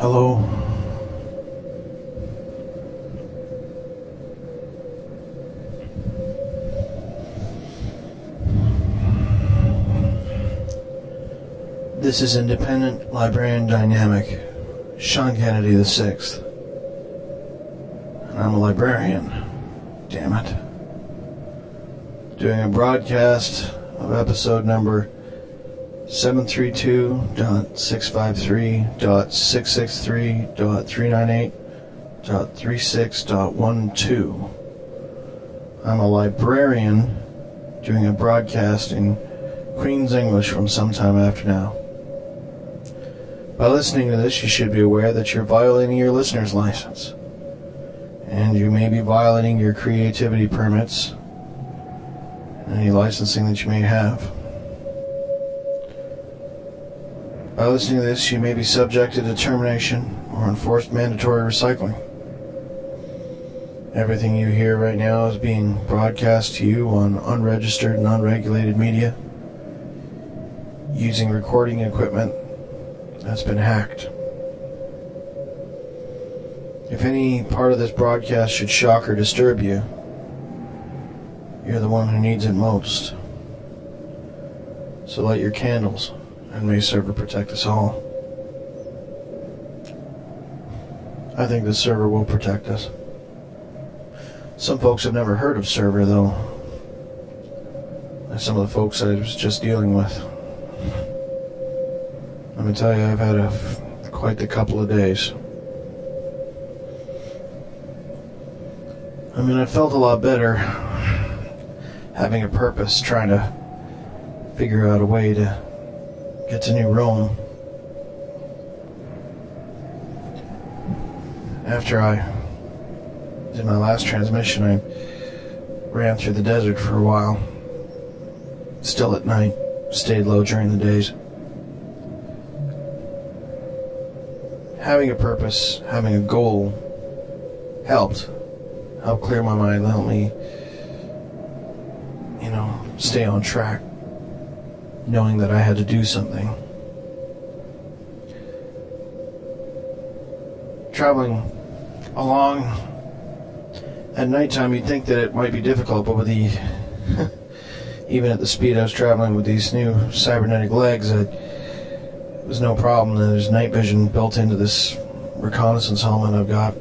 Hello. This is Independent Librarian Dynamic, Sean Kennedy VI. And I'm a librarian. Damn it. Doing a broadcast of episode number 732.653.398.36.12. I'm a librarian doing a broadcast in Queen's English from sometime after now. By listening to this, you should be aware that you're violating your listener's license. And you may be violating your creativity permits and any licensing that you may have. By listening to this, you may be subjected to termination or enforced mandatory recycling. Everything you hear right now is being broadcast to you on unregistered and unregulated media using recording equipment that's been hacked. If any part of this broadcast should shock or disturb you, you're the one who needs it most. So light your candles, and may server protect us all. I think the server will protect us. Some folks have never heard of server, though. Like some of the folks I was just dealing with. Let me tell you, I've had quite the couple of days. I mean, I felt a lot better having a purpose, trying to figure out a way to get to New Rome. After I did my last transmission, I ran through the desert for a while. Still at night, stayed low during the days. Having a purpose, having a goal helped clear my mind, helped me, stay on track, knowing that I had to do something. Traveling along at nighttime, you'd think that it might be difficult, but with even at the speed I was traveling with these new cybernetic legs, it was no problem. There's night vision built into this reconnaissance helmet I've got.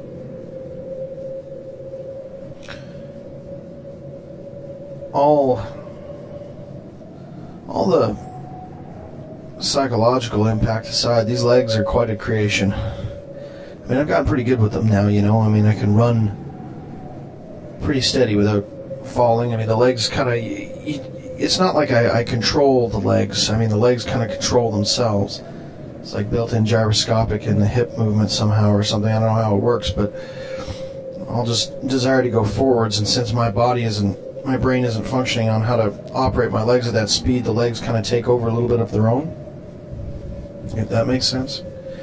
All the psychological impact aside, these legs are quite a creation. I mean, I've gotten pretty good with them now, I mean, I can run pretty steady without falling. I mean, the legs kind of... It's not like I control the legs. I mean, the legs kind of control themselves. It's like built-in gyroscopic in the hip movement somehow or something. I don't know how it works, but I'll just desire to go forwards, and since my brain isn't functioning on how to operate my legs at that speed, the legs kind of take over a little bit of their own. If that makes sense.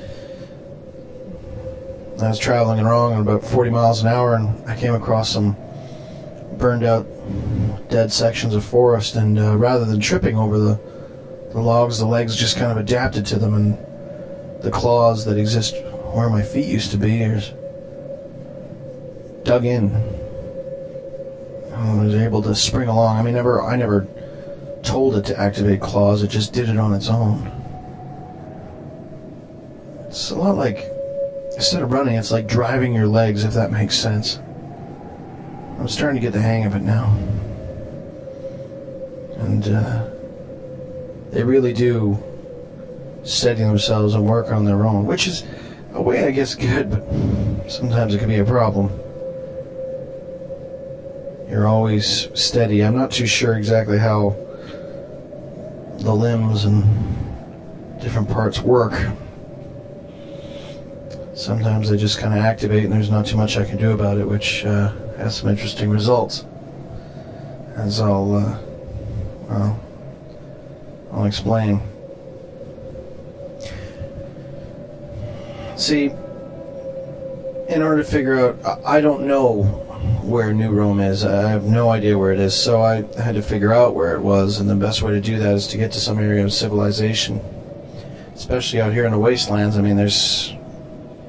I was traveling along at about 40 miles an hour, and I came across some burned out dead sections of forest, and rather than tripping over the logs, the legs just kind of adapted to them, and the claws that exist where my feet used to be are dug in. I was able to spring along. I mean, I never told it to activate claws. It just did it on its own. It's a lot like, instead of running, it's like driving your legs, if that makes sense. I'm starting to get the hang of it now. And they really do steady themselves and work on their own, which is a way, I guess, good, but sometimes it can be a problem. You're always steady. I'm not too sure exactly how the limbs and different parts work. Sometimes they just kind of activate and there's not too much I can do about it, which has some interesting results. As I'll explain. See, in order to figure out, I don't know where New Rome is. I have no idea where it is, so I had to figure out where it was, and the best way to do that is to get to some area of civilization, especially out here in the wastelands. I mean, there's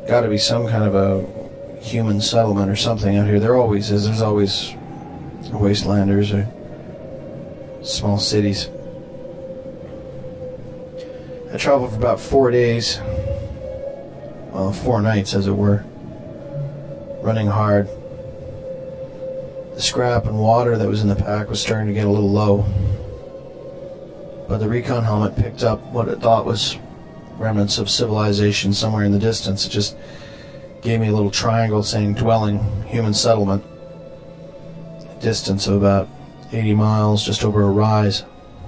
got to be some kind of a human settlement or something out here. There always is. There's always wastelanders or small cities. I traveled for about 4 days. Well, 4 nights, as it were. Running hard. The scrap and water that was in the pack was starting to get a little low. But the recon helmet picked up what it thought was remnants of civilization somewhere in the distance. It just gave me a little triangle saying dwelling, human settlement. A distance of about 80 miles, just over a rise.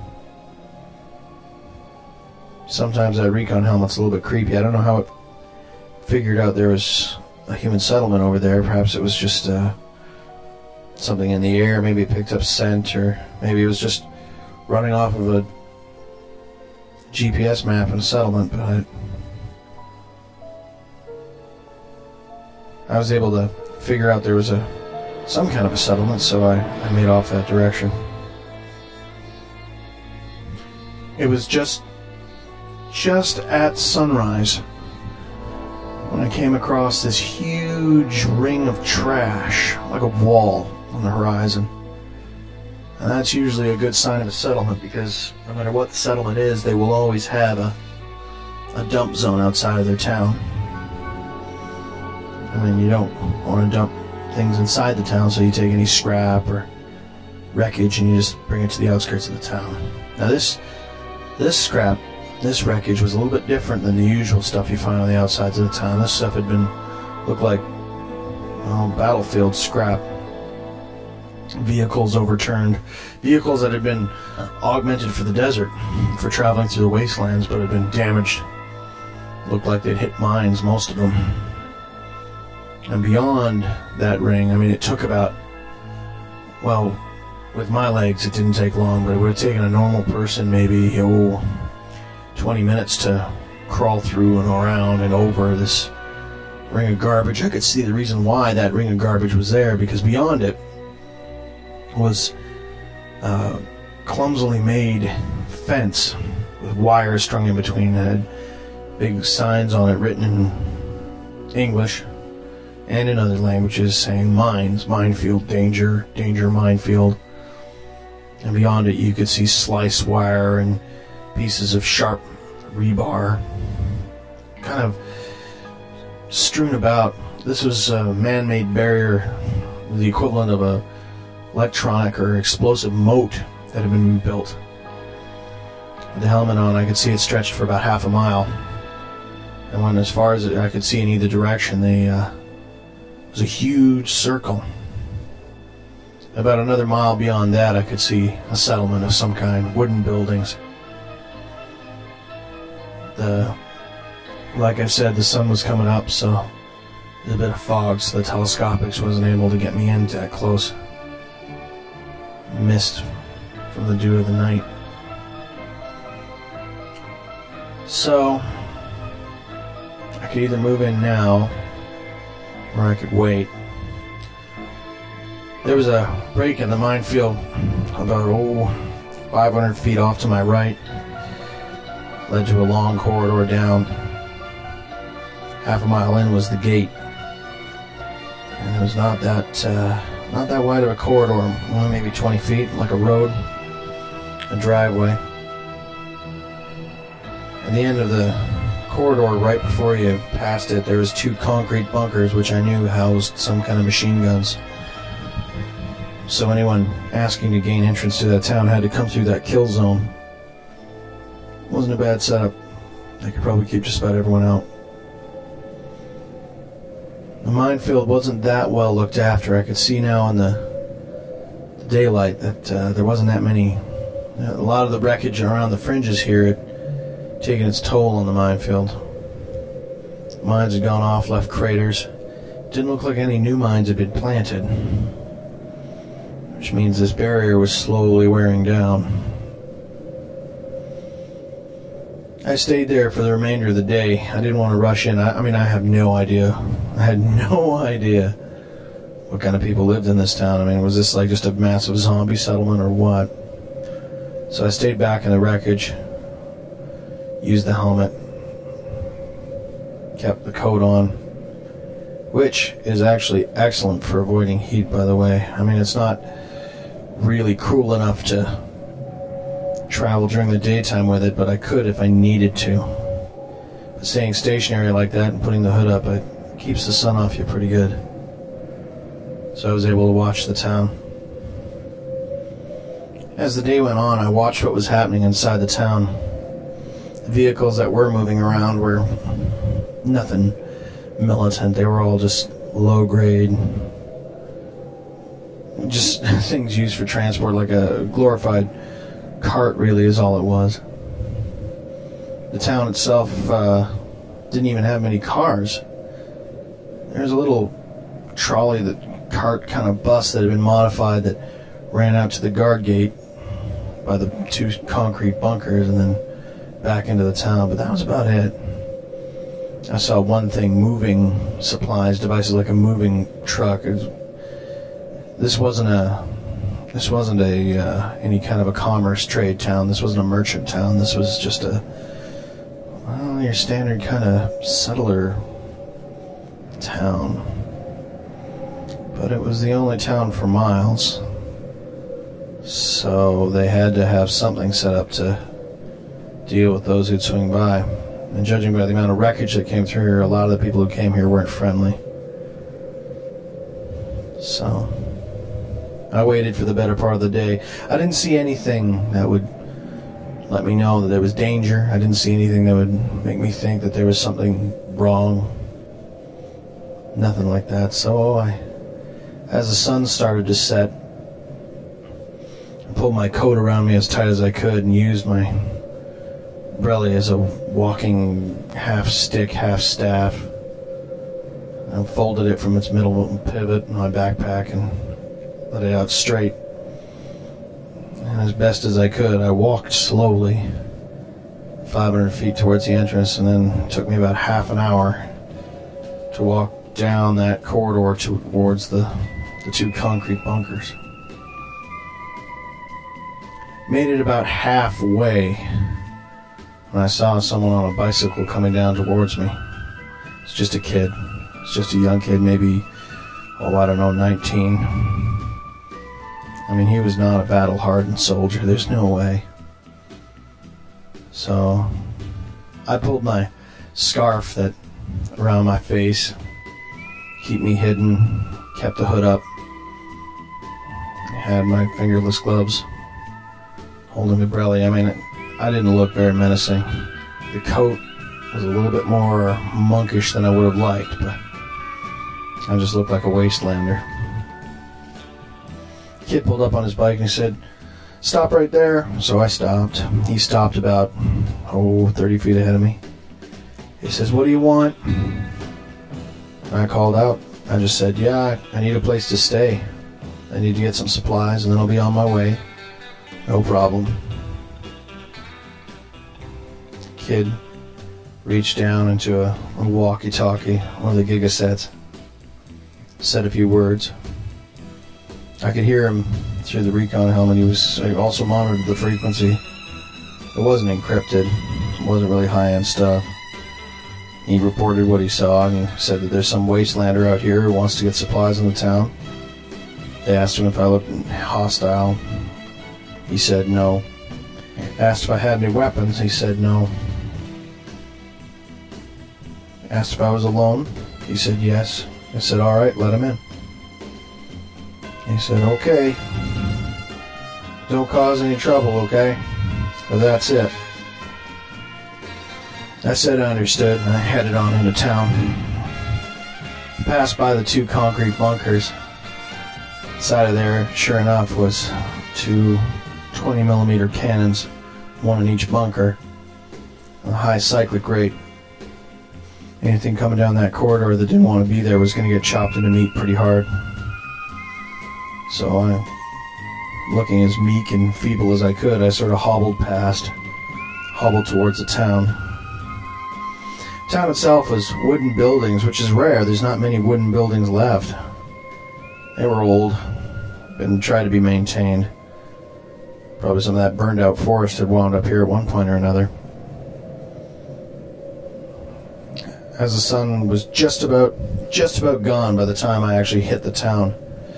Sometimes that recon helmet's a little bit creepy. I don't know how it figured out there was a human settlement over there. Perhaps it was just something in the air. Maybe it picked up scent, or maybe it was just running off of a GPS map in a settlement. But I was able to figure out there was some kind of a settlement, so I made off that direction. It was just at sunrise when I came across this huge ring of trash, like a wall on the horizon. And that's usually a good sign of a settlement, because no matter what the settlement is, they will always have a dump zone outside of their town. I mean, you don't want to dump things inside the town, so you take any scrap or wreckage and you just bring it to the outskirts of the town. Now this scrap, this wreckage was a little bit different than the usual stuff you find on the outsides of the town. This stuff had looked like battlefield scrap. Vehicles overturned. Vehicles that had been augmented for the desert, for traveling through the wastelands, but had been damaged. Looked like they'd hit mines, most of them. And beyond that ring, I mean, it took about, well, with my legs it didn't take long, but it would have taken a normal person maybe 20 minutes to crawl through and around and over this ring of garbage. I could see the reason why that ring of garbage was there, because beyond it was clumsily made fence with wires strung in between. It had big signs on it written in English and in other languages saying mines, minefield, danger, danger, minefield. And beyond it you could see slice wire and pieces of sharp rebar kind of strewn about. This was a man-made barrier, the equivalent of a electronic or explosive moat that had been built. With the helmet on, I could see it stretched for about half a mile, and when as far as I could see in either direction, it was a huge circle. About another mile beyond that, I could see a settlement of some kind, wooden buildings. Like I said, the sun was coming up, so there's a bit of fog, so the telescopics wasn't able to get me in that close. Mist from the dew of the night. So I could either move in now or I could wait. There was a break in the minefield about 500 feet off to my right. Led to a long corridor down. Half a mile in was the gate, and it was not that wide of a corridor, only maybe 20 feet, like a road, a driveway. At the end of the corridor, right before you passed it, there was 2 concrete bunkers, which I knew housed some kind of machine guns. So anyone asking to gain entrance to that town had to come through that kill zone. Wasn't a bad setup. They could probably keep just about everyone out. The minefield wasn't that well looked after. I could see now in the daylight that there wasn't that many. A lot of the wreckage around the fringes here had taken its toll on the minefield. Mines had gone off, left craters. Didn't look like any new mines had been planted, which means this barrier was slowly wearing down. I stayed there for the remainder of the day. I didn't want to rush in. I mean, I have no idea. I had no idea what kind of people lived in this town. I mean, was this like just a massive zombie settlement or what? So I stayed back in the wreckage, used the helmet, kept the coat on, which is actually excellent for avoiding heat, by the way. I mean, it's not really cool enough to travel during the daytime with it, but I could if I needed to. But staying stationary like that and putting the hood up, it keeps the sun off you pretty good. So I was able to watch the town. As the day went on, I watched what was happening inside the town. The vehicles that were moving around were nothing militant. They were all just low grade, just things used for transport, like a glorified cart really is all it was. The town itself didn't even have many cars. There was a little trolley, that cart kind of bus that had been modified that ran out to the guard gate by the 2 concrete bunkers and then back into the town, but that was about it. I saw one thing, moving supplies, devices, like a moving truck. This wasn't any kind of a commerce trade town. This wasn't a merchant town. This was just your standard kind of settler town. But it was the only town for miles, so they had to have something set up to deal with those who'd swing by. And judging by the amount of wreckage that came through here, a lot of the people who came here weren't friendly. So I waited for the better part of the day. I didn't see anything that would let me know that there was danger. I didn't see anything that would make me think that there was something wrong. Nothing like that. So as the sun started to set, I pulled my coat around me as tight as I could and used my Brelly as a walking half stick, half staff. I folded it from its middle pivot in my backpack and let it out straight. And as best as I could, I walked slowly 500 feet towards the entrance, and then it took me about half an hour to walk down that corridor towards the 2 concrete bunkers. Made it about halfway when I saw someone on a bicycle coming down towards me. It's just a kid. It's just a young kid, maybe, 19. I mean, he was not a battle-hardened soldier. There's no way. So I pulled my scarf that around my face, keep me hidden, kept the hood up. I had my fingerless gloves holding the Brelly. I mean, I didn't look very menacing. The coat was a little bit more monkish than I would have liked, but I just looked like a wastelander. The kid pulled up on his bike and he said, "Stop right there." So I stopped. He stopped about 30 feet ahead of me. He says, "What do you want?" And I called out. I just said, "Yeah, I need a place to stay. I need to get some supplies and then I'll be on my way." "No problem." Kid reached down into a walkie-talkie, one of the Gigasets, said a few words. I could hear him through the recon helmet. He also monitored the frequency. It wasn't encrypted. It wasn't really high-end stuff. He reported what he saw, and he said that there's some wastelander out here who wants to get supplies in the town. They asked him if I looked hostile. He said no. Asked if I had any weapons. He said no. Asked if I was alone. He said yes. I said, "All right, let him in." He said, "Okay. Don't cause any trouble, okay?" But that's it. I said I understood, and I headed on into town. Passed by the 2 concrete bunkers. Inside of there, sure enough, was 2 20mm cannons, one in each bunker, a high cyclic rate. Anything coming down that corridor that didn't want to be there was going to get chopped into meat pretty hard. So looking as meek and feeble as I could, I sort of hobbled towards the town. The town itself was wooden buildings, which is rare. There's not many wooden buildings left. They were old and tried to be maintained. Probably some of that burned out forest had wound up here at one point or another. as the sun was just about gone by the time I actually hit the town.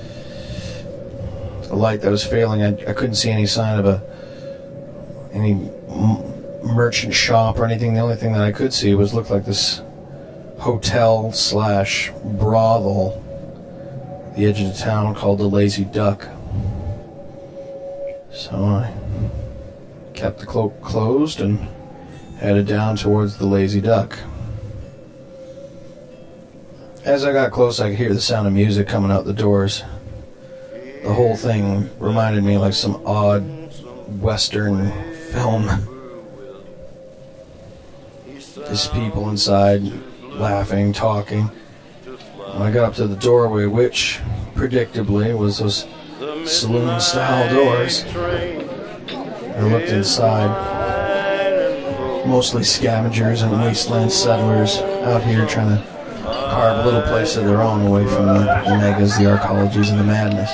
The light that was failing, I couldn't see any sign of any merchant shop or anything. The only thing that I could see looked like this hotel / brothel at the edge of the town called the Lazy Duck. So I kept the cloak closed and headed down towards the Lazy Duck. As I got close, I could hear the sound of music coming out the doors. The whole thing reminded me like some odd Western film. Just people inside laughing, talking. When I got up to the doorway, which predictably was those saloon-style doors, I looked inside. Mostly scavengers and wasteland settlers out here trying to carve a little place of their own away from the megas, the arcologies, and the madness.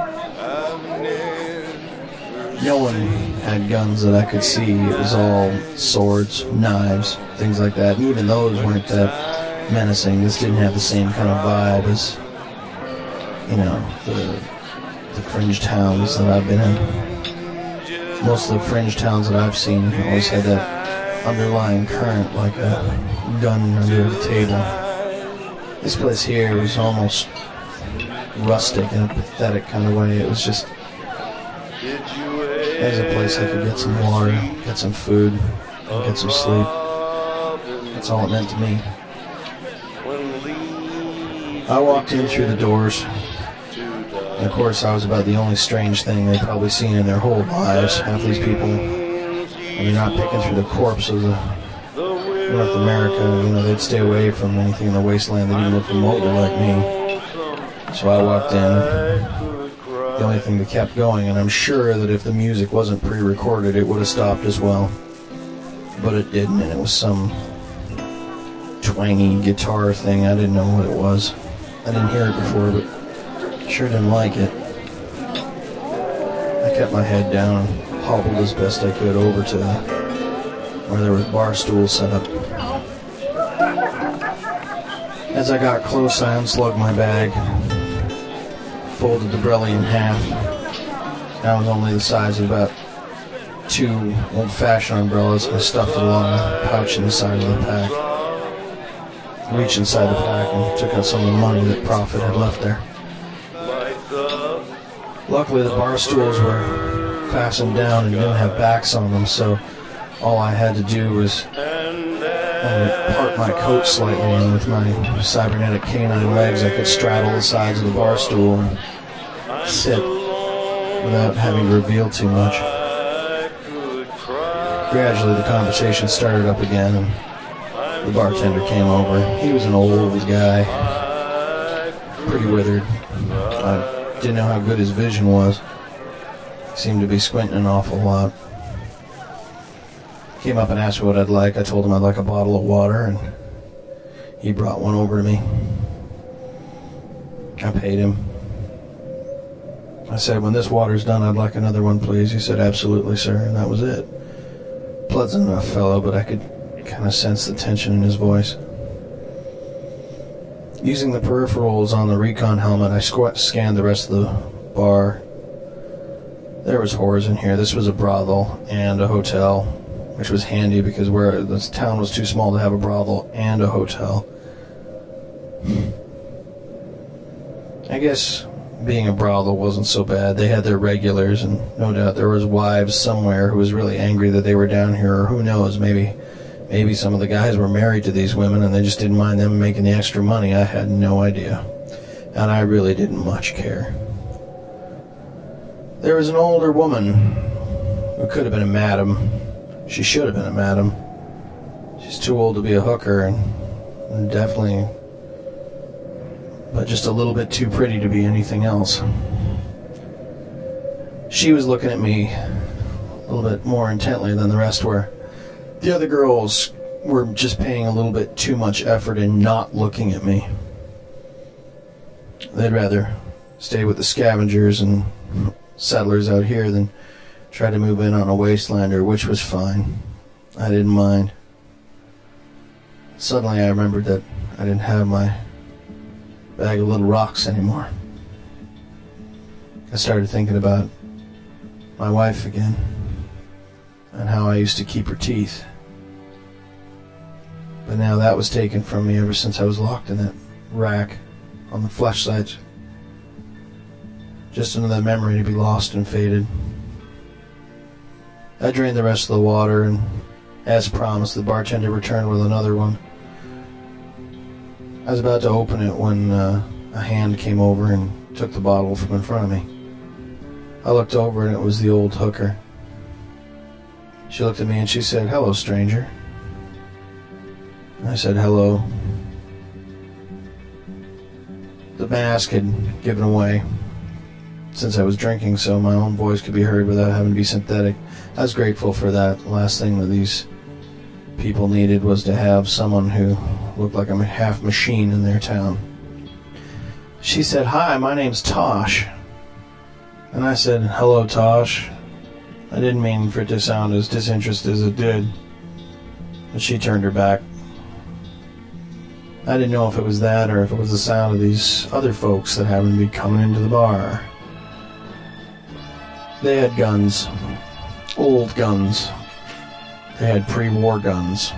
No one had guns that I could see. It was all swords, knives, things like that. And even those weren't that menacing. This didn't have the same kind of vibe as, the fringe towns that I've been in. Most of the fringe towns that I've seen always had that underlying current, like a gun under the table. This place here was almost rustic in a pathetic kind of way. It was just, there's a place I could get some water, get some food, and get some sleep. That's all it meant to me. I walked in through the doors, and of course I was about the only strange thing they'd probably seen in their whole lives. Half these people, when they're not picking through the corpse of the North America, they'd stay away from anything in the wasteland that didn't look remotely like me. So I walked in. The only thing that kept going, and I'm sure that if the music wasn't pre-recorded, it would have stopped as well. But it didn't, and it was some twangy guitar thing. I didn't know what it was. I didn't hear it before, but sure didn't like it. I kept my head down and hobbled as best I could over to where there were bar stools set up. As I got close, I unslugged my bag, folded the brelly in half. That was only the size of about 2 old-fashioned umbrellas. I stuffed it along the pouch in the side of the pack. Reached inside the pack and took out some of the money that Prophet had left there. Luckily, the bar stools were fastened down and didn't have backs on them, so all I had to do was part my coat slightly, and with my cybernetic canine legs I could straddle the sides of the bar stool and sit without having to reveal too much. Gradually the conversation started up again, and the bartender came over. He was an old guy, pretty withered. I didn't know how good his vision was. He seemed to be squinting an awful lot. Came up and asked me what I'd like. I told him I'd like a bottle of water, and he brought one over to me. I paid him. I said, when this water's done, I'd like another one, please. He said, absolutely, sir, and that was it. Pleasant enough fellow, but I could kind of sense the tension in his voice. Using the peripherals on the recon helmet, I scanned the rest of the bar. There was whores in here. This was a brothel and a hotel, which was handy because this town was too small to have a brothel and a hotel. I guess being a brothel wasn't so bad. They had their regulars, and no doubt there was wives somewhere who was really angry that they were down here, or who knows, maybe some of the guys were married to these women and they just didn't mind them making the extra money. I had no idea, and I really didn't much care. There was an older woman who could have been a madam. She should have been a madam. She's too old to be a hooker, and definitely, but just a little bit too pretty to be anything else. She was looking at me a little bit more intently than the rest were. The other girls were just paying a little bit too much effort in not looking at me. They'd rather stay with the scavengers and settlers out here than try to move in on a wastelander, which was fine. I didn't mind. Suddenly I remembered that I didn't have my bag of little rocks anymore. I started thinking about my wife again and how I used to keep her teeth. But now that was taken from me ever since I was locked in that rack on the flashlights. Just another memory to be lost and faded. I drained the rest of the water, and as promised, the bartender returned with another one. I was about to open it when a hand came over and took the bottle from in front of me. I looked over and it was the old hooker. She looked at me and she said, "Hello, stranger." And I said, "Hello." The mask had given away since I was drinking, so my own voice could be heard without having to be synthetic. I was grateful for that. The last thing that these people needed was to have someone who looked like a half machine in their town. She said, "Hi, my name's Tosh." And I said, "Hello, Tosh." I didn't mean for it to sound as disinterested as it did, but she turned her back. I didn't know if it was that or if it was the sound of these other folks that happened to be coming into the bar. They had guns. Old guns. They had pre-war guns.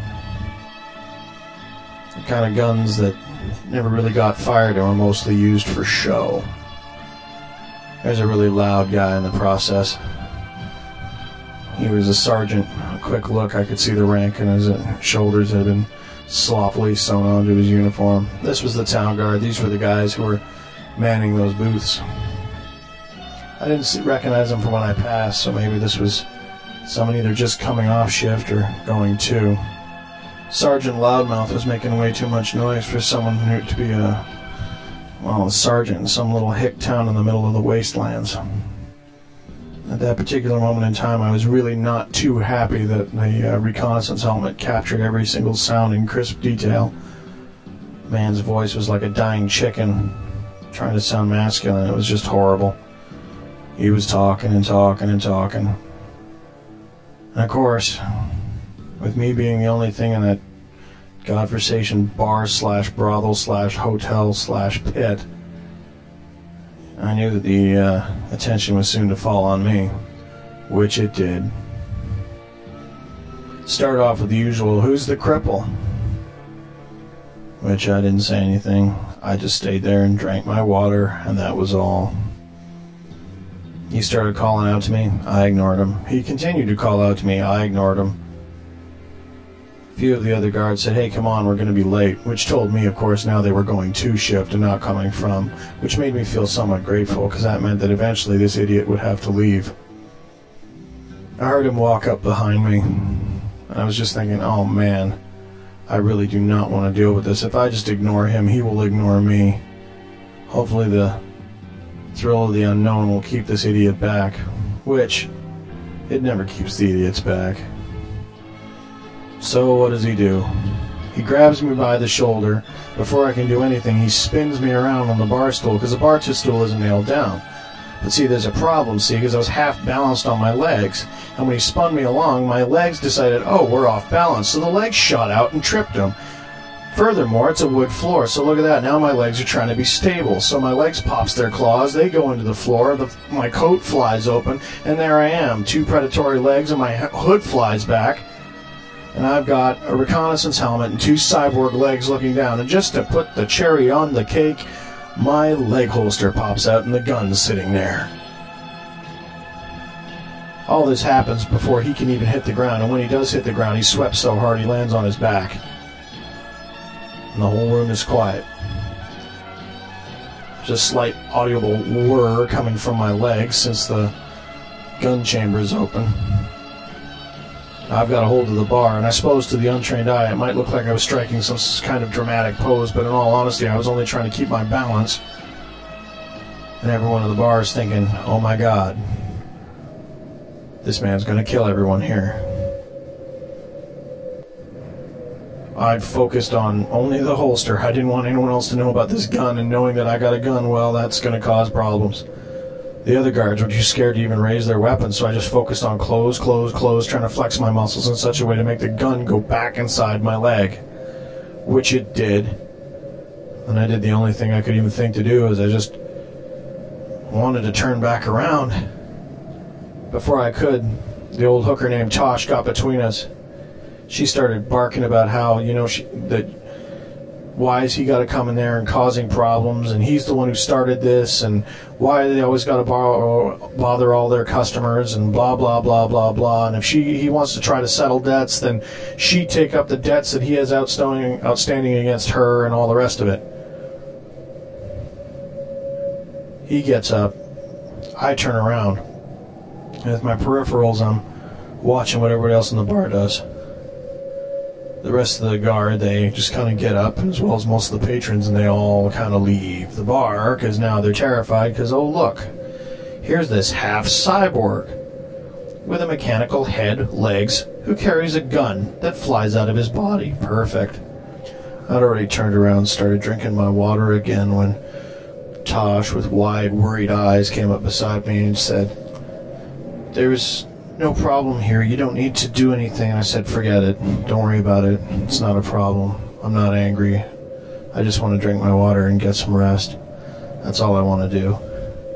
The kind of guns that never really got fired and were mostly used for show. There's a really loud guy in the process. He was a sergeant. A quick look, I could see the rank in his shoulders that had been sloppily sewn onto his uniform. This was the town guard. These were the guys who were manning those booths. I didn't recognize them from when I passed, so maybe this was someone either just coming off shift or going to. Sergeant Loudmouth was making way too much noise for someone who to be a sergeant in some little hick town in the middle of the wastelands. At that particular moment in time, I was really not too happy that the reconnaissance helmet captured every single sound in crisp detail. The man's voice was like a dying chicken, trying to sound masculine. It was just horrible. He was talking and talking and talking. And of course, with me being the only thing in that godforsaken bar/brothel/hotel/pit, I knew that the attention was soon to fall on me, which it did. Start off with the usual, "Who's the cripple?" Which I didn't say anything. I just stayed there and drank my water, and that was all. He started calling out to me. I ignored him. He continued to call out to me. I ignored him. A few of the other guards said, "Hey, come on, we're going to be late," which told me, of course, now they were going to shift and not coming from, which made me feel somewhat grateful, because that meant that eventually this idiot would have to leave. I heard him walk up behind me, and I was just thinking, oh man, I really do not want to deal with this. If I just ignore him, he will ignore me. Hopefully the thrill of the unknown will keep this idiot back, which it never keeps the idiots back. So what does he do? He grabs me by the shoulder. Before I can do anything, he spins me around on the bar stool, because the bar stool isn't nailed down. But see, there's a problem, because I was half balanced on my legs, and when he spun me along, my legs decided, oh, we're off balance, so the legs shot out and tripped him. Furthermore, it's a wood floor, so look at that. Now my legs are trying to be stable. So my legs pops their claws, they go into the floor, my coat flies open, and there I am. 2 predatory legs, and my hood flies back. And I've got a reconnaissance helmet and 2 cyborg legs looking down. And just to put the cherry on the cake, my leg holster pops out and the gun's sitting there. All this happens before he can even hit the ground, and when he does hit the ground, he swept so hard he lands on his back. And the whole room is quiet. There's a slight audible whir coming from my legs since the gun chamber is open. I've got a hold of the bar, and I suppose to the untrained eye it might look like I was striking some kind of dramatic pose, but in all honesty I was only trying to keep my balance. And everyone in the bar is thinking, oh my god, this man's going to kill everyone here. I'd focused on only the holster. I didn't want anyone else to know about this gun, and knowing that I got a gun, well, that's going to cause problems. The other guards were too scared to even raise their weapons, so I just focused on close, trying to flex my muscles in such a way to make the gun go back inside my leg. which it did. And I did the only thing I could even think to do, is I just wanted to turn back around. Before I could, the old hooker named Tosh got between us. She started barking about how, why is he got to come in there and causing problems, and he's the one who started this, and why they always got to bother all their customers, and blah, blah, blah, blah, blah. And if he wants to try to settle debts, then she'd take up the debts that he has outstanding against her and all the rest of it. He gets up. I turn around. And with my peripherals, I'm watching what everybody else in the bar does. The rest of the guard, they just kind of get up, as well as most of the patrons, and they all kind of leave the bar, because now they're terrified, because, oh, look, here's this half-cyborg with a mechanical head, legs, who carries a gun that flies out of his body. Perfect. I'd already turned around and started drinking my water again when Tosh, with wide, worried eyes, came up beside me and said, "There's no problem here. You don't need to do anything." And I said, "Forget it. Don't worry about it. It's not a problem. I'm not angry. I just want to drink my water and get some rest. That's all I want to do."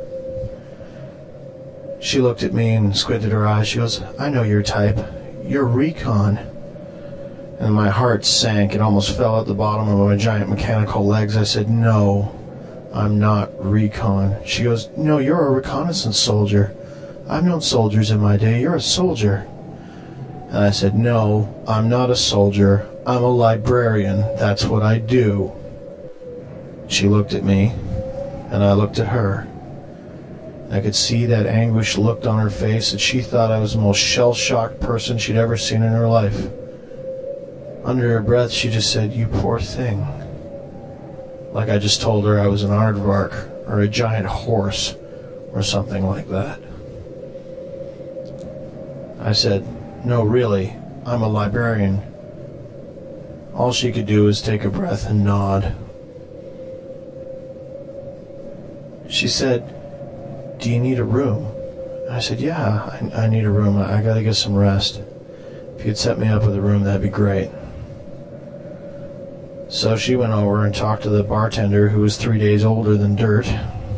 She looked at me and squinted her eyes. She goes, "I know your type. You're recon." And my heart sank. It almost fell at the bottom of my giant mechanical legs. I said, "No, I'm not recon." She goes, "No, you're a reconnaissance soldier. I've known soldiers in my day. You're a soldier." And I said, "No, I'm not a soldier. I'm a librarian. That's what I do." She looked at me, and I looked at her. I could see that anguish looked on her face, that she thought I was the most shell-shocked person she'd ever seen in her life. Under her breath, she just said, "You poor thing." Like I just told her I was an aardvark, or a giant horse, or something like that. I said, "No, really, I'm a librarian." All she could do was take a breath and nod. She said, "Do you need a room?" I said, "Yeah, I need a room. I gotta get some rest. If you'd set me up with a room, that'd be great." So she went over and talked to the bartender, who was 3 days older than dirt.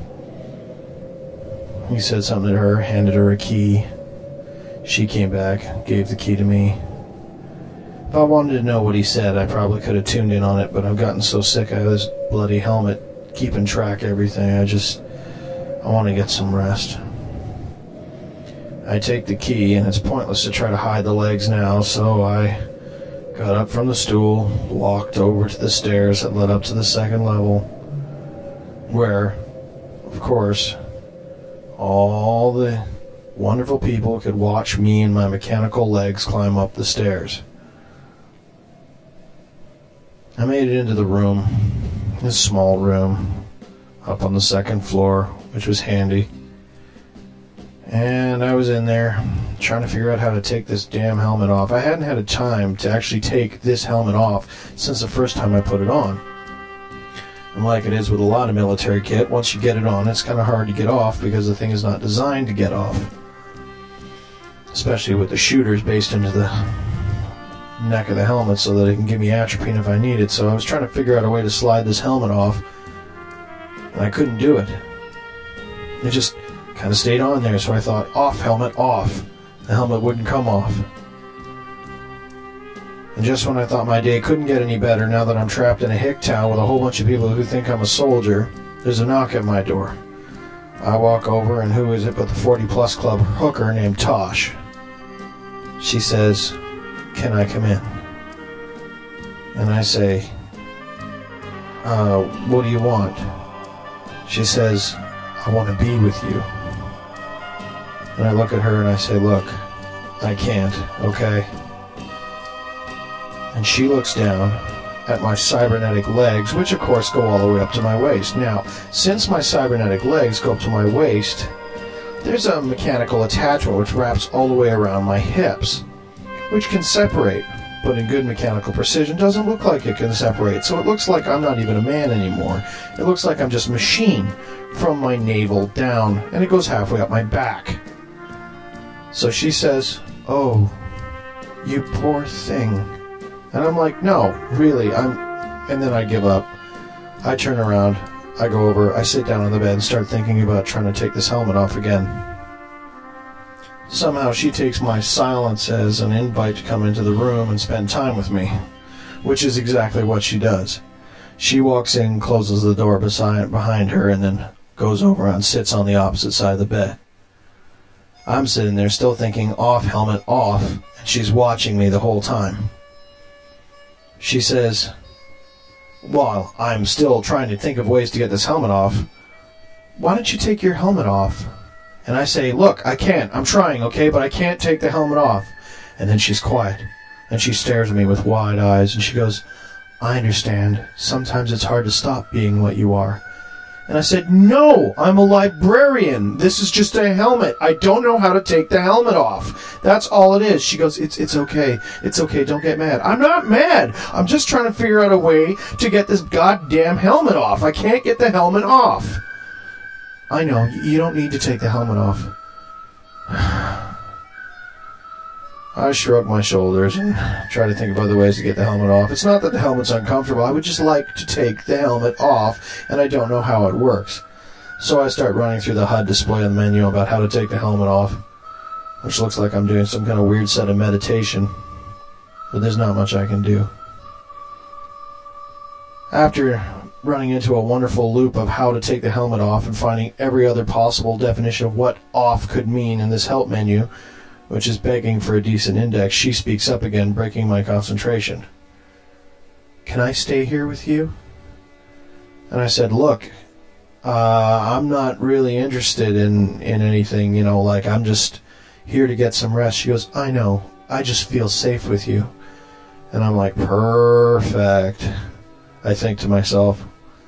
He said something to her, handed her a key. She came back, gave the key to me. If I wanted to know what he said, I probably could have tuned in on it, but I've gotten so sick of this bloody helmet keeping track of everything. I want to get some rest. I take the key, and it's pointless to try to hide the legs now, so I got up from the stool, walked over to the stairs that led up to the second level, where, of course, all the wonderful people could watch me and my mechanical legs climb up the stairs. I made it into the room, this small room, up on the second floor, which was handy. And I was in there trying to figure out how to take this damn helmet off. I hadn't had a time to actually take this helmet off since the first time I put it on. And like it is with a lot of military kit, once you get it on, it's kind of hard to get off because the thing is not designed to get off. Especially with the shooters based into the neck of the helmet so that it can give me atropine if I need it. So I was trying to figure out a way to slide this helmet off, and I couldn't do it. It just kind of stayed on there, so I thought, off, helmet, off. The helmet wouldn't come off. And just when I thought my day couldn't get any better, now that I'm trapped in a hick town with a whole bunch of people who think I'm a soldier, there's a knock at my door. I walk over, and who is it but the 40-plus club hooker named Tosh. She says, "Can I come in?" And I say, "What do you want?" She says, "I want to be with you." And I look at her and I say, "Look, I can't, okay?" And she looks down at my cybernetic legs, which of course go all the way up to my waist. Now, since my cybernetic legs go up to my waist, there's a mechanical attachment which wraps all the way around my hips, which can separate, but in good mechanical precision doesn't look like it can separate. So it looks like I'm not even a man anymore. It looks like I'm just machine from my navel down, and it goes halfway up my back. So she says, "Oh, you poor thing." And I'm like, "No, really, And then I give up. I turn around, I go over, I sit down on the bed and start thinking about trying to take this helmet off again. Somehow she takes my silence as an invite to come into the room and spend time with me, which is exactly what she does. She walks in, closes the door behind her, and then goes over and sits on the opposite side of the bed. I'm sitting there still thinking off, helmet off, and she's watching me the whole time. She says, while I'm still trying to think of ways to get this helmet off, why don't you take your helmet off? And I say, look, I can't. I'm trying, okay, but I can't take the helmet off. And then she's quiet, and she stares at me with wide eyes, and she goes, I understand. Sometimes it's hard to stop being what you are. And I said, no, I'm a librarian. This is just a helmet. I don't know how to take the helmet off. That's all it is. She goes, it's okay. It's okay. Don't get mad. I'm not mad. I'm just trying to figure out a way to get this goddamn helmet off. I can't get the helmet off. I know. You don't need to take the helmet off. I shrug my shoulders and try to think of other ways to get the helmet off. It's not that the helmet's uncomfortable. I would just like to take the helmet off, and I don't know how it works. So I start running through the HUD display on the menu about how to take the helmet off, which looks like I'm doing some kind of weird set of meditation, but there's not much I can do. After running into a wonderful loop of how to take the helmet off and finding every other possible definition of what off could mean in this help menu, which is begging for a decent index, she speaks up again, breaking my concentration. Can I stay here with you? And I said, look, I'm not really interested in anything, like I'm just here to get some rest. She goes, I know, I just feel safe with you. And I'm like, perfect. I think to myself,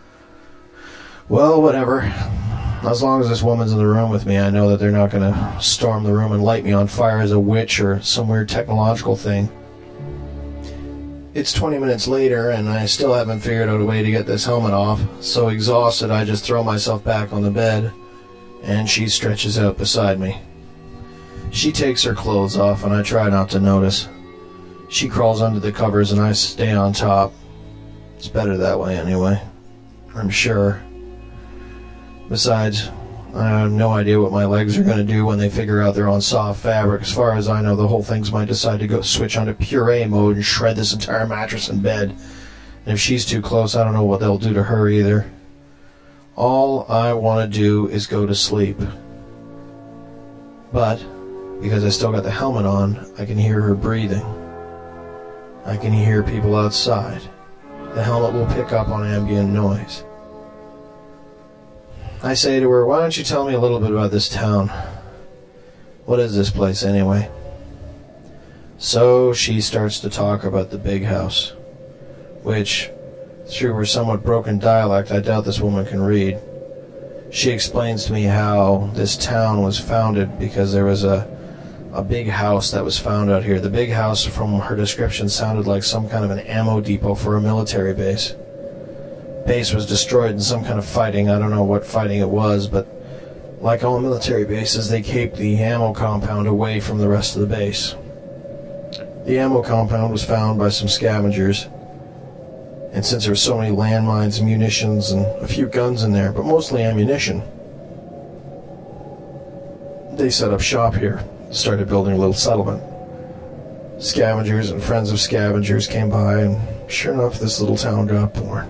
well, whatever. As long as this woman's in the room with me, I know that they're not going to storm the room and light me on fire as a witch or some weird technological thing. It's 20 minutes later, and I still haven't figured out a way to get this helmet off. So exhausted, I just throw myself back on the bed, and she stretches out beside me. She takes her clothes off, and I try not to notice. She crawls under the covers, and I stay on top. It's better that way anyway, I'm sure. Besides, I have no idea what my legs are going to do when they figure out they're on soft fabric. As far as I know, the whole thing's might decide to go switch onto puree mode and shred this entire mattress in bed. And if she's too close, I don't know what they'll do to her either. All I want to do is go to sleep. But, because I still got the helmet on, I can hear her breathing. I can hear people outside. The helmet will pick up on ambient noise. I say to her, why don't you tell me a little bit about this town? What is this place anyway? So she starts to talk about the big house, which, through her somewhat broken dialect, I doubt this woman can read. She explains to me how this town was founded because there was a big house that was found out here. The big house, from her description, sounded like some kind of an ammo depot for a military base. Base was destroyed in some kind of fighting. I don't know what fighting it was, but like all military bases, they kept the ammo compound away from the rest of the base. The ammo compound was found by some scavengers, and since there were so many landmines, munitions, and a few guns in there, but mostly ammunition, they set up shop here, started building a little settlement. Scavengers and friends of scavengers came by, and sure enough, this little town got born.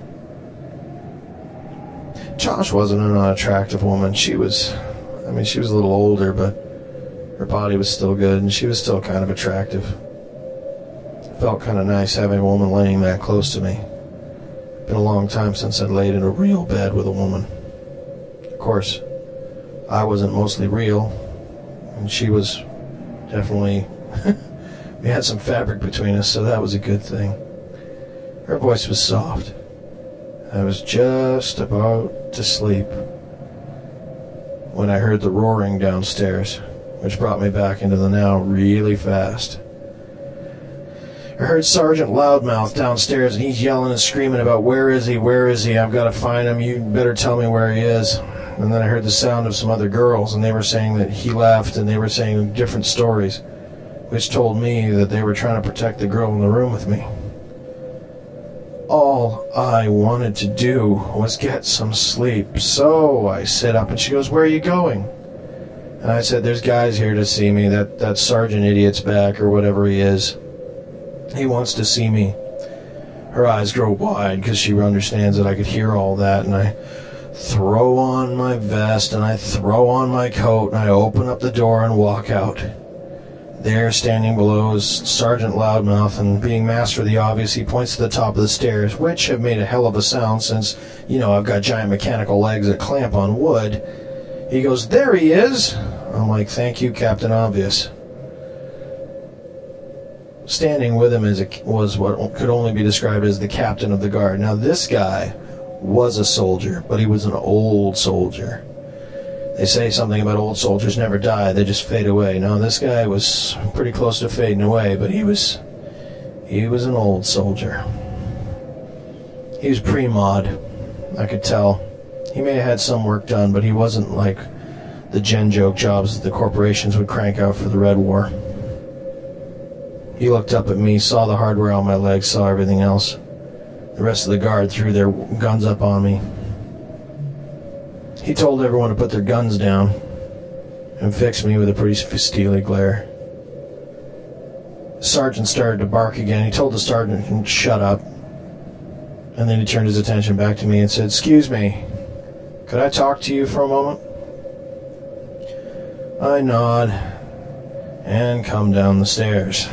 Josh wasn't an unattractive woman. She was a little older, but her body was still good, and she was still kind of attractive. It felt kind of nice having a woman laying that close to me. Been a long time since I'd laid in a real bed with a woman. Of course, I wasn't mostly real, and she was definitely... we had some fabric between us, so that was a good thing. Her voice was soft. I was just about to sleep when I heard the roaring downstairs, which brought me back into the now really fast. I heard Sergeant Loudmouth downstairs, and he's yelling and screaming about, where is he, I've got to find him, you better tell me where he is. And then I heard the sound of some other girls, and they were saying that he left, and they were saying different stories, which told me that they were trying to protect the girl in the room with me. all I wanted to do was get some sleep. So I sit up and she goes, "Where are you going?" And I said, "There's guys here to see me. That sergeant idiot's back," or whatever he is. "He wants to see me." Her eyes grow wide because she understands that I could hear all that, and I throw on my vest and I throw on my coat and I open up the door and walk out. There, standing below, is Sergeant Loudmouth, and being master of the obvious, he points to the top of the stairs, which have made a hell of a sound since, I've got giant mechanical legs that clamp on wood. He goes, "There he is!" I'm like, "Thank you, Captain Obvious." Standing with him was what could only be described as the captain of the guard. Now, this guy was a soldier, but he was an old soldier. They say something about old soldiers never die, they just fade away. No, this guy was pretty close to fading away, but he was an old soldier. He was pre-mod, I could tell. He may have had some work done, but he wasn't like the gen joke jobs that the corporations would crank out for the Red War. He looked up at me, saw the hardware on my legs, saw everything else. The rest of the guard threw their guns up on me. He told everyone to put their guns down and fixed me with a pretty steely glare. The sergeant started to bark again. He told the sergeant to shut up, and then he turned his attention back to me and said, "Excuse me, could I talk to you for a moment?" I nod and come down the stairs.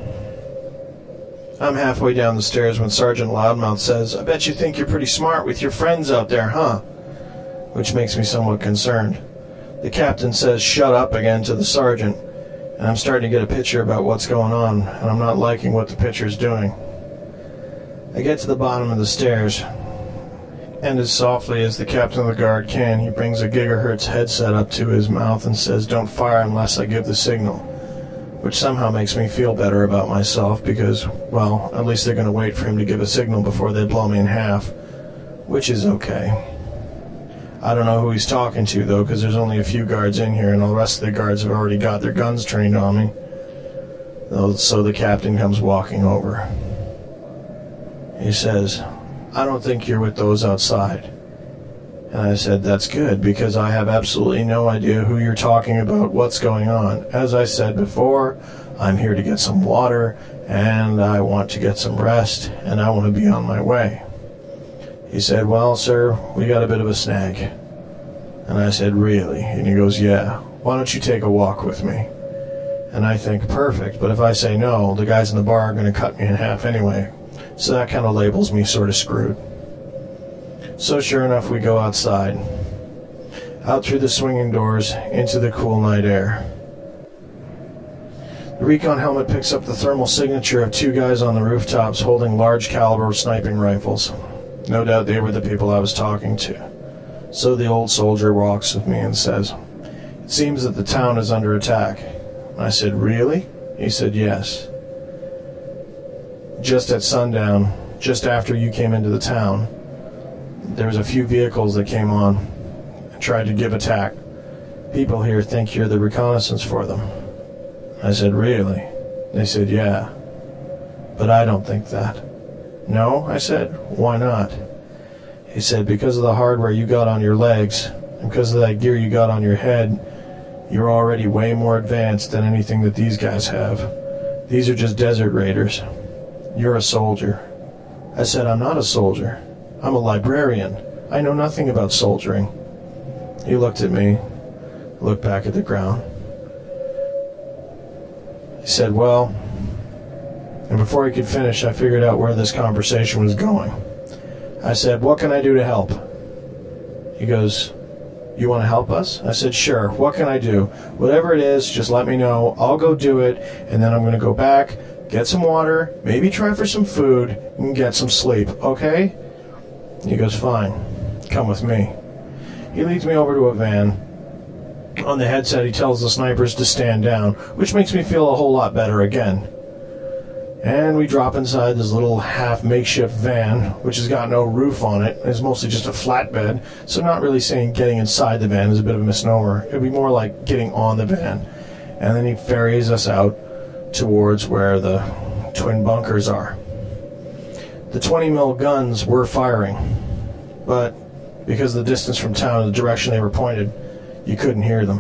I'm halfway down the stairs when Sergeant Loudmouth says, "I bet you think you're pretty smart with your friends out there, huh?" Which makes me somewhat concerned. The captain says, "Shut up," again to the sergeant, and I'm starting to get a picture about what's going on, and I'm not liking what the picture's doing. I get to the bottom of the stairs, and as softly as the captain of the guard can, he brings a gigahertz headset up to his mouth and says, "Don't fire unless I give the signal," which somehow makes me feel better about myself because, well, at least they're going to wait for him to give a signal before they blow me in half, which is okay. I don't know who he's talking to, though, because there's only a few guards in here, and the rest of the guards have already got their guns trained on me. So the captain comes walking over. He says, "I don't think you're with those outside." And I said, "That's good, because I have absolutely no idea who you're talking about, what's going on. As I said before, I'm here to get some water, and I want to get some rest, and I want to be on my way." He said, "Well, sir, we got a bit of a snag." And I said, "Really?" And he goes, "Yeah. Why don't you take a walk with me?" And I think, perfect, but if I say no, the guys in the bar are going to cut me in half anyway. So that kind of labels me sort of screwed. So sure enough, we go outside. Out through the swinging doors, into the cool night air. The recon helmet picks up the thermal signature of two guys on the rooftops holding large caliber sniping rifles. No doubt they were the people I was talking to. So the old soldier walks with me and says, "It seems that the town is under attack." I said, "Really?" He said, "Yes. Just at sundown, just after you came into the town, there was a few vehicles that came on and tried to give attack. People here think you're the reconnaissance for them." I said, "Really?" They said, "Yeah. But I don't think that." "No?" I said. "Why not?" He said, "Because of the hardware you got on your legs, and because of that gear you got on your head, you're already way more advanced than anything that these guys have. These are just desert raiders. You're a soldier." I said, "I'm not a soldier. I'm a librarian. I know nothing about soldiering." He looked at me, looked back at the ground. He said, "Well," and before he could finish, I figured out where this conversation was going. I said, "What can I do to help?" He goes, "You want to help us?" I said, "Sure. What can I do? Whatever it is, just let me know. I'll go do it, and then I'm going to go back, get some water, maybe try for some food, and get some sleep, okay?" He goes, "Fine. Come with me." He leads me over to a van. On the headset, he tells the snipers to stand down, which makes me feel a whole lot better again. And we drop inside this little half-makeshift van, which has got no roof on it. It's mostly just a flatbed, so not really saying getting inside the van is a bit of a misnomer. It would be more like getting on the van. And then he ferries us out towards where the twin bunkers are. The 20 mil guns were firing, but because of the distance from town and the direction they were pointed, you couldn't hear them.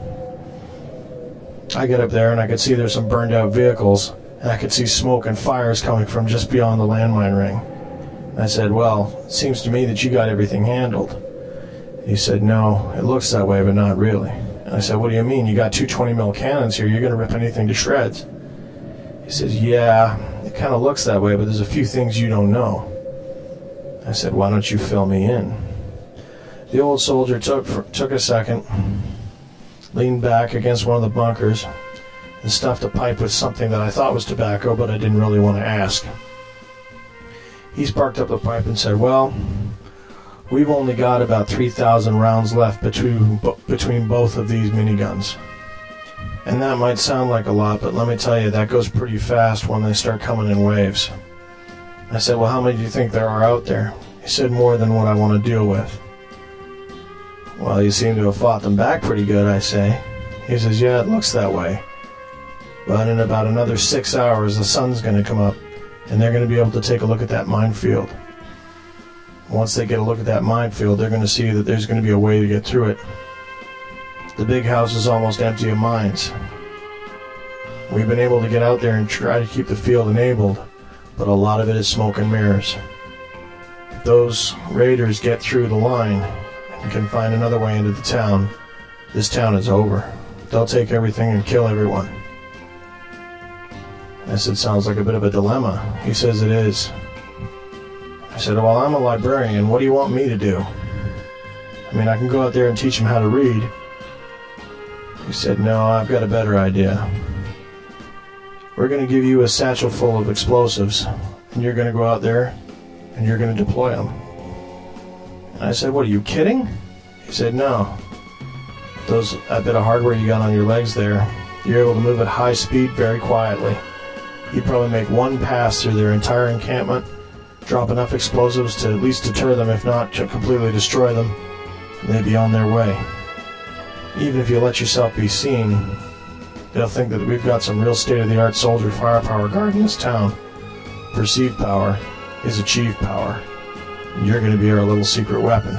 I get up there and I could see there's some burned out vehicles, and I could see smoke and fires coming from just beyond the landmine ring. And I said, well, it seems to me that you got everything handled. He said, no, it looks that way, but not really. And I said, what do you mean? You got two 20 mil cannons here, you're going to rip anything to shreds. He says, yeah, it kind of looks that way, but there's a few things you don't know. I said, why don't you fill me in? The old soldier took a second, leaned back against one of the bunkers, and stuffed a pipe with something that I thought was tobacco, but I didn't really want to ask. He sparked up the pipe and said, well, we've only got about 3,000 rounds left between both of these miniguns. And that might sound like a lot, but let me tell you, that goes pretty fast when they start coming in waves. I said, well, how many do you think there are out there? He said, more than what I want to deal with. Well, you seem to have fought them back pretty good, I say. He says, yeah, it looks that way. But in about another 6 hours, the sun's going to come up, and they're going to be able to take a look at that minefield. Once they get a look at that minefield, they're going to see that there's going to be a way to get through it. The big house is almost empty of mines. We've been able to get out there and try to keep the field enabled, but a lot of it is smoke and mirrors. If those raiders get through the line and can find another way into the town, this town is over. They'll take everything and kill everyone. I said, sounds like a bit of a dilemma. He says it is. I said, well, I'm a librarian. What do you want me to do? I mean, I can go out there and teach them how to read. He said, no, I've got a better idea. We're going to give you a satchel full of explosives, and you're going to go out there, and you're going to deploy them. And I said, what, are you kidding? He said, no. That bit of hardware you got on your legs there, you're able to move at high speed very quietly. You'd probably make one pass through their entire encampment, drop enough explosives to at least deter them, if not to completely destroy them, and they'd be on their way. Even if you let yourself be seen, they'll think that we've got some real state-of-the-art soldier firepower guarding this town. Perceived power is achieved power. And you're going to be our little secret weapon.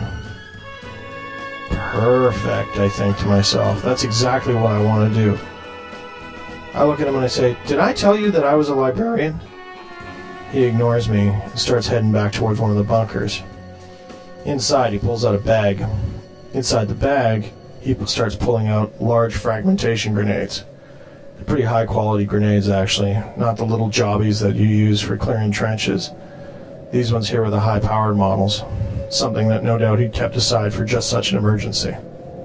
Perfect, I think to myself. That's exactly what I want to do. I look at him and I say, did I tell you that I was a librarian? He ignores me and starts heading back towards one of the bunkers. Inside, he pulls out a bag. Inside the bag, he starts pulling out large fragmentation grenades. They're pretty high-quality grenades, actually. Not the little jobbies that you use for clearing trenches. These ones here were the high-powered models. Something that no doubt he'd kept aside for just such an emergency.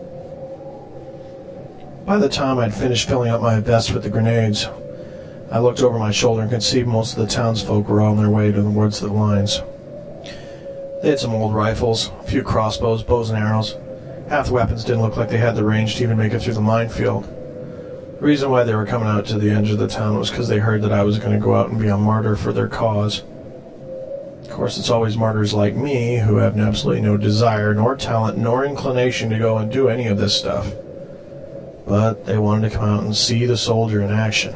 By the time I'd finished filling up my vest with the grenades, I looked over my shoulder and could see most of the townsfolk were on their way towards the lines. They had some old rifles, a few crossbows, bows and arrows. Half the weapons didn't look like they had the range to even make it through the minefield. The reason why they were coming out to the edge of the town was because they heard that I was going to go out and be a martyr for their cause. Of course, it's always martyrs like me who have absolutely no desire, nor talent, nor inclination to go and do any of this stuff. But they wanted to come out and see the soldier in action.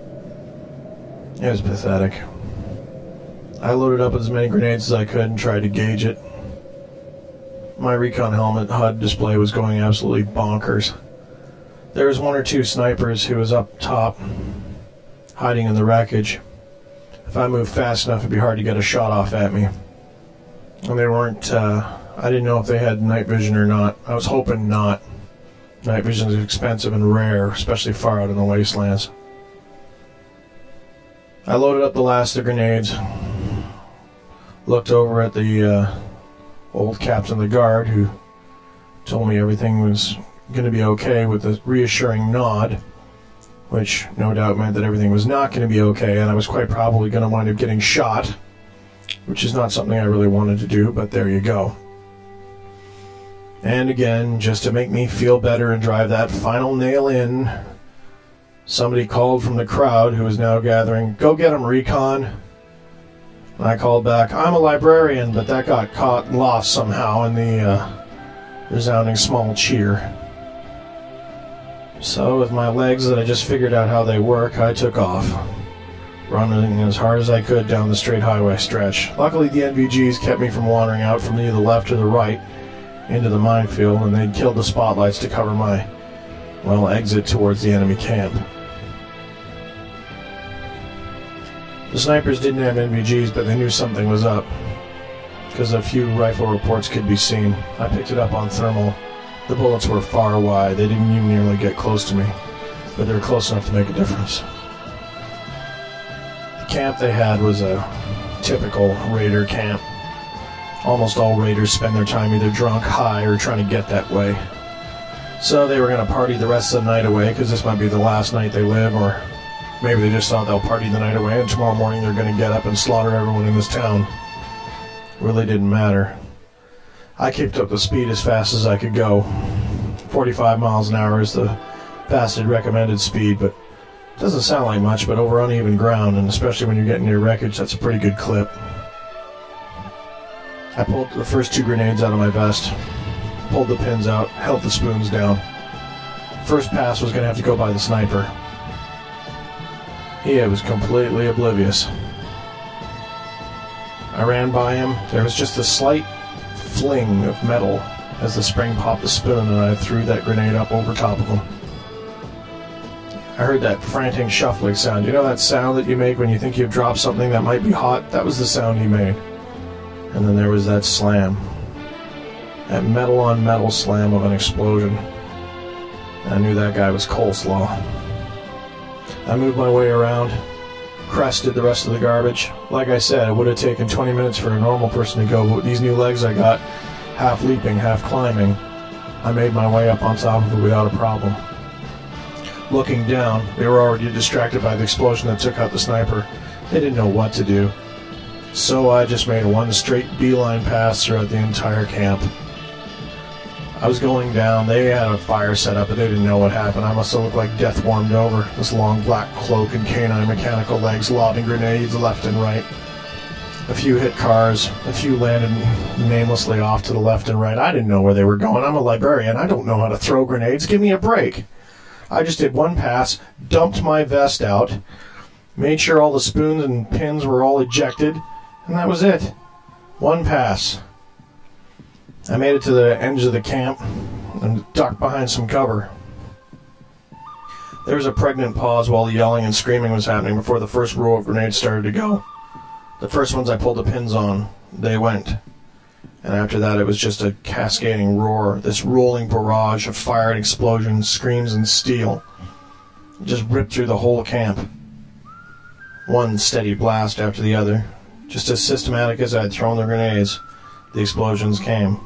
It was pathetic. I loaded up as many grenades as I could and tried to gauge it. My recon helmet HUD display was going absolutely bonkers. There was one or two snipers who was up top, hiding in the wreckage. If I moved fast enough, it'd be hard to get a shot off at me. And they weren't, I didn't know if they had night vision or not. I was hoping not. Night vision is expensive and rare, especially far out in the wastelands. I loaded up the last of the grenades, looked over at the old captain of the guard who told me everything was going to be okay with a reassuring nod, which no doubt meant that everything was not going to be okay, and I was quite probably going to wind up getting shot, which is not something I really wanted to do, but there you go. And again, just to make me feel better and drive that final nail in, somebody called from the crowd who was now gathering, "Go get him, recon." And I called back, "I'm a librarian," but that got caught lost somehow in the resounding small cheer. So with my legs that I just figured out how they work, I took off. running as hard as I could down the straight highway stretch. Luckily, the NVGs kept me from wandering out from either the left or the right into the minefield, and they'd killed the spotlights to cover my, exit towards the enemy camp. The snipers didn't have NVGs, but they knew something was up, because a few rifle reports could be seen. I picked it up on thermal. The bullets were far wide. They didn't even nearly get close to me, but they were close enough to make a difference. The camp they had was a typical raider camp. Almost all raiders spend their time either drunk, high, or trying to get that way. So they were going to party the rest of the night away, because this might be the last night they live, or maybe they just thought they'll party the night away and tomorrow morning they're going to get up and slaughter everyone in this town. Really didn't matter. I kept up the speed as fast as I could go. 45 miles an hour is the fastest recommended speed, but it doesn't sound like much, but over uneven ground, and especially when you're getting near wreckage, that's a pretty good clip. I pulled the first 2 grenades out of my vest, pulled the pins out, held the spoons down. First pass was going to have to go by the sniper. He was completely oblivious. I ran by him. There was just a slight fling of metal as the spring popped the spoon, and I threw that grenade up over top of him. I heard that frantic shuffling sound. You know that sound that you make when you think you've dropped something that might be hot? That was the sound he made. And then there was that slam. That metal-on-metal slam of an explosion. And I knew that guy was coleslaw. I moved my way around, crested the rest of the garbage. Like I said, it would have taken 20 minutes for a normal person to go, but with these new legs I got, half leaping, half climbing, I made my way up on top of it without a problem. Looking down, they were already distracted by the explosion that took out the sniper. They didn't know what to do. So I just made one straight beeline pass throughout the entire camp. I was going down. They had a fire set up, but they didn't know what happened. I must have looked like death warmed over. This long black cloak and canine mechanical legs lobbing grenades left and right. A few hit cars. A few landed namelessly off to the left and right. I didn't know where they were going. I'm a librarian. I don't know how to throw grenades. Give me a break. I just did one pass, dumped my vest out, made sure all the spoons and pins were all ejected, and that was it. One pass. I made it to the edge of the camp and ducked behind some cover. There was a pregnant pause while the yelling and screaming was happening before the first row of grenades started to go. The first ones I pulled the pins on, they went. And after that, it was just a cascading roar, this rolling barrage of fire and explosions, screams and steel. It just ripped through the whole camp. One steady blast after the other. Just as systematic as I had thrown the grenades, the explosions came.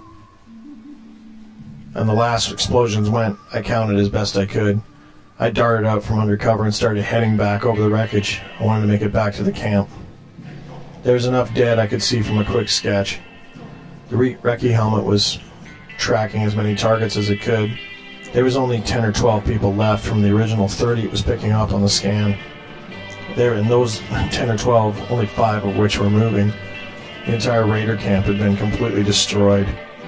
And the last explosions went, I counted as best I could. I darted out from under cover and started heading back over the wreckage. I wanted to make it back to the camp. There was enough dead I could see from a quick sketch. The recce helmet was tracking as many targets as it could. There was only 10 or 12 people left from the original 30 it was picking up on the scan. There, in those 10 or 12, only 5 of which were moving. The entire raider camp had been completely destroyed.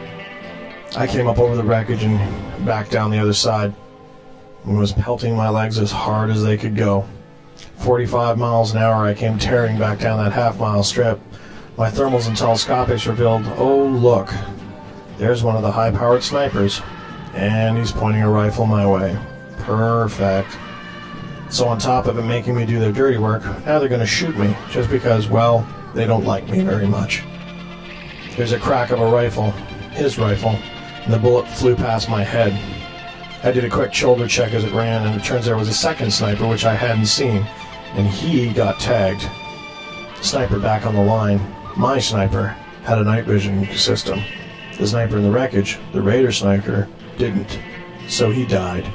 I came up over the wreckage and back down the other side and was pelting my legs as hard as they could go. 45 miles an hour, I came tearing back down that half-mile strip. My thermals and telescopics revealed, oh look, there's one of the high-powered snipers, and he's pointing a rifle my way. Perfect. So on top of it making me do their dirty work, now they're going to shoot me, just because, well, they don't like me very much. There's a crack of a rifle, his rifle, and the bullet flew past my head. I did a quick shoulder check as it ran, and it turns there was a second sniper, which I hadn't seen, and he got tagged. Sniper back on the line. My sniper had a night vision system. The sniper in the wreckage, the raider sniper, didn't, so he died.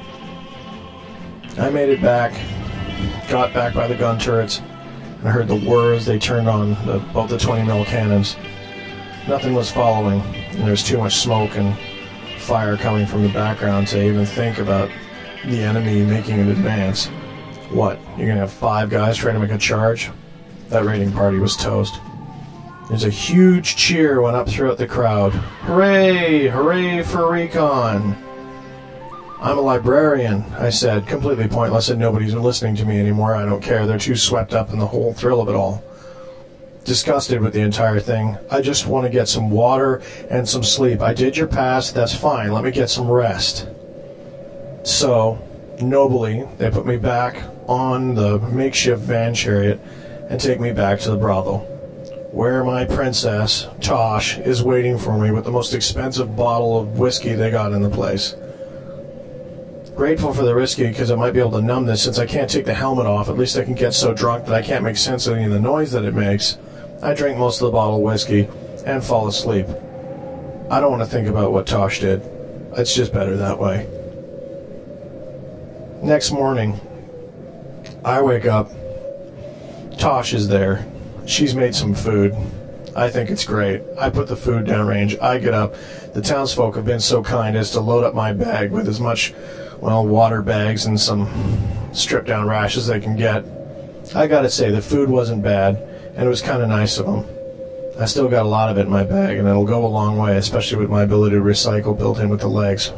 I made it back, got back by the gun turrets, and I heard the whir as they turned on both the 20mm cannons. Nothing was following, and there was too much smoke and fire coming from the background to even think about the enemy making an advance. What, you're going to have 5 guys trying to make a charge? That raiding party was toast. There's a huge cheer went up throughout the crowd. Hooray! Hooray for Recon! I'm a librarian, I said, completely pointless, and nobody's listening to me anymore. I don't care. They're too swept up in the whole thrill of it all. Disgusted with the entire thing. I just want to get some water and some sleep. I did your pass, that's fine. Let me get some rest. So, nobly, they put me back on the makeshift van chariot and take me back to the brothel, where my princess, Tosh, is waiting for me with the most expensive bottle of whiskey they got in the place. Grateful for the whiskey because I might be able to numb this since I can't take the helmet off. At least I can get so drunk that I can't make sense of any of the noise that it makes. I drink most of the bottle of whiskey and fall asleep. I don't want to think about what Tosh did. It's just better that way. Next morning, I wake up. Tosh is there. She's made some food. I think it's great. I put the food downrange. I get up. The townsfolk have been so kind as to load up my bag with as much, water bags and some stripped-down rash as they can get. I gotta say, the food wasn't bad. And it was kind of nice of them. I still got a lot of it in my bag, and it'll go a long way, especially with my ability to recycle built in with the legs.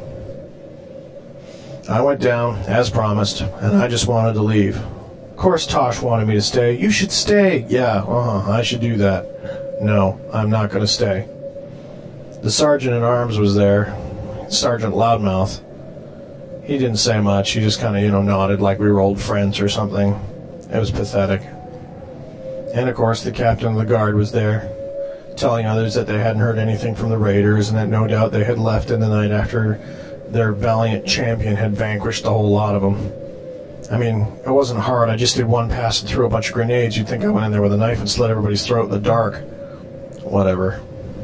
I went down, as promised, and I just wanted to leave. Of course, Tosh wanted me to stay. You should stay. Yeah, I should do that. No, I'm not going to stay. The sergeant-at-arms was there, Sergeant Loudmouth. He didn't say much. He just kind of, nodded like we were old friends or something. It was pathetic. And, of course, the captain of the guard was there, telling others that they hadn't heard anything from the raiders and that no doubt they had left in the night after their valiant champion had vanquished the whole lot of them. I mean, it wasn't hard. I just did one pass and threw a bunch of grenades. You'd think I went in there with a knife and slit everybody's throat in the dark. Whatever.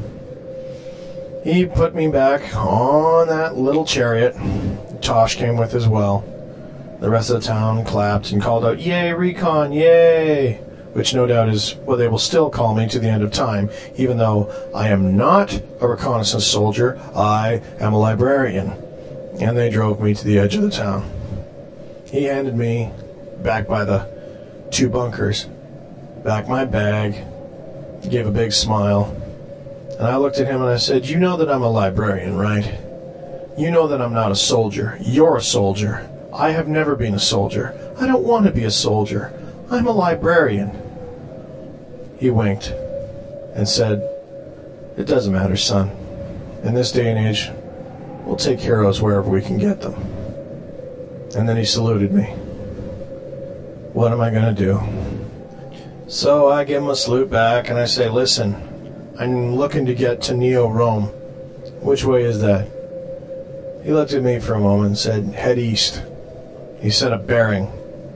He put me back on that little chariot. Tosh came with as well. The rest of the town clapped and called out, "Yay, recon, yay!" Which no doubt is what they will still call me to the end of time, even though I am not a reconnaissance soldier, I am a librarian. And they drove me to the edge of the town. He handed me, back by the 2 bunkers, back my bag, gave a big smile, and I looked at him and I said, "You know that I'm a librarian, right? You know that I'm not a soldier. You're a soldier. I have never been a soldier. I don't want to be a soldier. I'm a librarian." He winked and said, "It doesn't matter, son. In this day and age, we'll take heroes wherever we can get them." And then he saluted me. What am I going to do? So I give him a salute back and I say, "Listen, I'm looking to get to Neo-Rome. Which way is that?" He looked at me for a moment and said, "Head east." He set a bearing,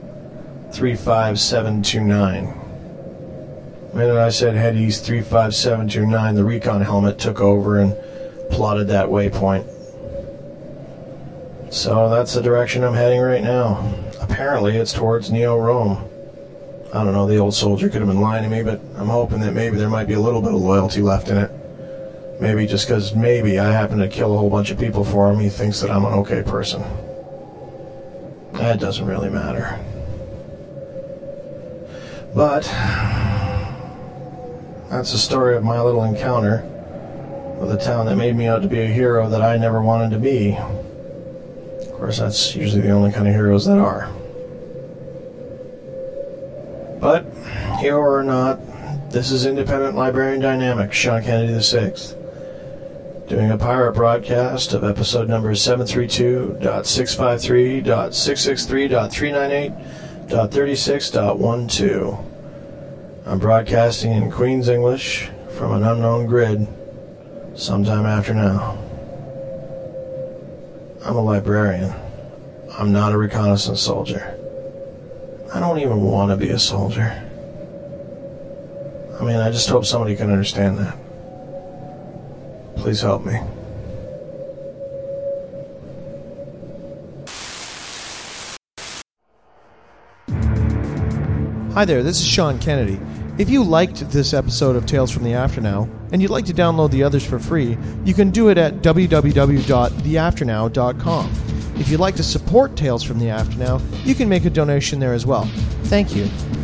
35729. The minute I said head east, 35729, the recon helmet took over and plotted that waypoint. So that's the direction I'm heading right now. Apparently it's towards Neo-Rome. I don't know, the old soldier could have been lying to me, but I'm hoping that maybe there might be a little bit of loyalty left in it. Maybe just because maybe I happen to kill a whole bunch of people for him, he thinks that I'm an okay person. That doesn't really matter. But that's the story of my little encounter with a town that made me out to be a hero that I never wanted to be. Of course, that's usually the only kind of heroes that are. But, hero or not, this is Independent Librarian Dynamics, Sean Kennedy VI, doing a pirate broadcast of episode number 732.653.663.398.36.12. I'm broadcasting in Queen's English from an unknown grid sometime after now. I'm a librarian. I'm not a reconnaissance soldier. I don't even want to be a soldier. I mean, I just hope somebody can understand that. Please help me. Hi there, this is Sean Kennedy. If you liked this episode of Tales from the Afternow, and you'd like to download the others for free, you can do it at www.theafternow.com. If you'd like to support Tales from the Afternow, you can make a donation there as well. Thank you.